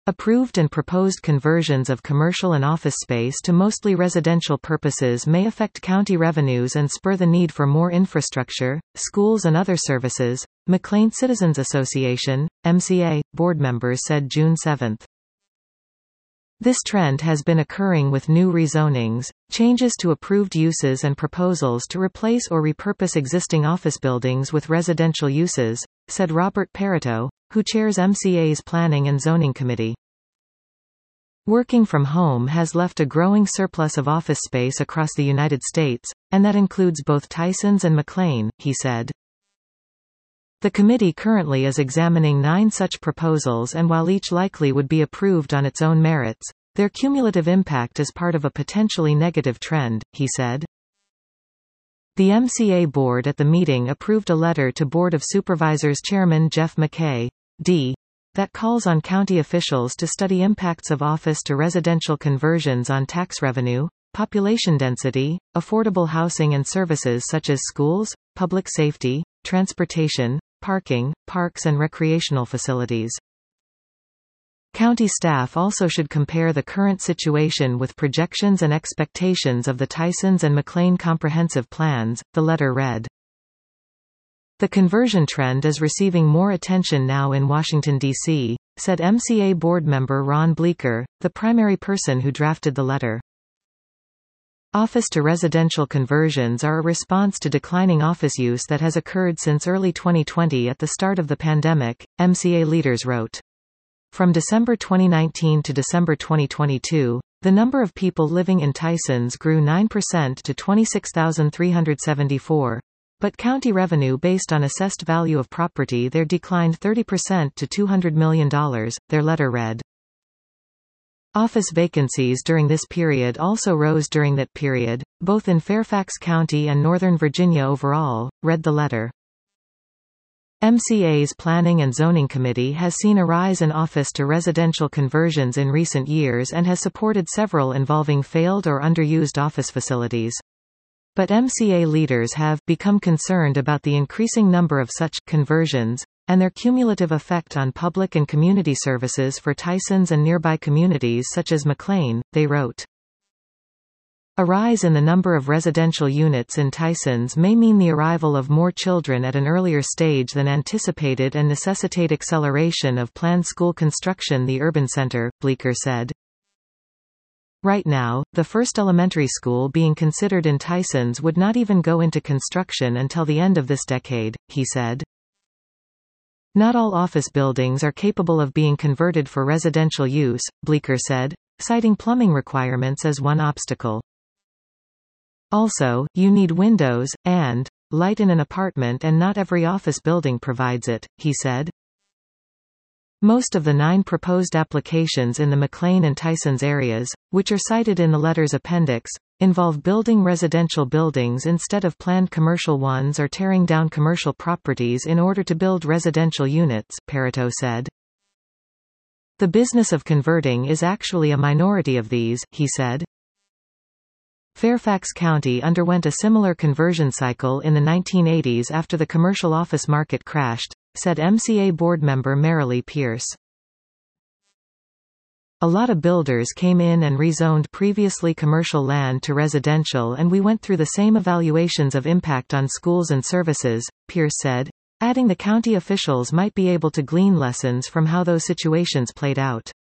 Approved and proposed conversions of commercial and office space to mostly residential purposes may affect county revenues and spur the need for more infrastructure, schools and other services, McLean Citizens Association, MCA, board members said June 7. This trend has been occurring with new rezonings, changes to approved uses and proposals to replace or repurpose existing office buildings with residential uses, said Robert Peritto, who chairs MCA's Planning and Zoning Committee. Working from home has left a growing surplus of office space across the United States, and that includes both Tysons and McLean, he said. The committee currently is examining 9 such proposals, and while each likely would be approved on its own merits, their cumulative impact is part of a potentially negative trend, he said. The MCA board at the meeting approved a letter to Board of Supervisors Chairman Jeff McKay, D., that calls on county officials to study impacts of office to residential conversions on tax revenue, population density, affordable housing and services such as schools, public safety, transportation, parking, parks and recreational facilities. County staff also should compare the current situation with projections and expectations of the Tysons and McLean comprehensive plans, the letter read. The conversion trend is receiving more attention now in Washington, D.C., said MCA board member Ron Bleeker, the primary person who drafted the letter. Office-to-residential conversions are a response to declining office use that has occurred since early 2020 at the start of the pandemic, MCA leaders wrote. From December 2019 to December 2022, the number of people living in Tysons grew 9% to 26,374, but county revenue based on assessed value of property there declined 30% to $200 million, their letter read. Office vacancies during this period also rose during that period, both in Fairfax County and Northern Virginia overall, read the letter. MCA's Planning and Zoning Committee has seen a rise in office-to-residential conversions in recent years and has supported several involving failed or underused office facilities. But MCA leaders have become concerned about the increasing number of such conversions, and their cumulative effect on public and community services for Tysons and nearby communities such as McLean, they wrote. A rise in the number of residential units in Tysons may mean the arrival of more children at an earlier stage than anticipated and necessitate acceleration of planned school construction, the urban center, Bleeker said. Right now, the first elementary school being considered in Tysons would not even go into construction until the end of this decade, he said. Not all office buildings are capable of being converted for residential use, Bleeker said, citing plumbing requirements as one obstacle. Also, you need windows, and light in an apartment, and not every office building provides it, he said. Most of the 9 proposed applications in the McLean and Tysons areas, which are cited in the letter's appendix, involve building residential buildings instead of planned commercial ones or tearing down commercial properties in order to build residential units, Peritto said. The business of converting is actually a minority of these, he said. Fairfax County underwent a similar conversion cycle in the 1980s after the commercial office market crashed, said MCA board member Marilee Pierce. A lot of builders came in and rezoned previously commercial land to residential, and we went through the same evaluations of impact on schools and services, Pierce said, adding the county officials might be able to glean lessons from how those situations played out.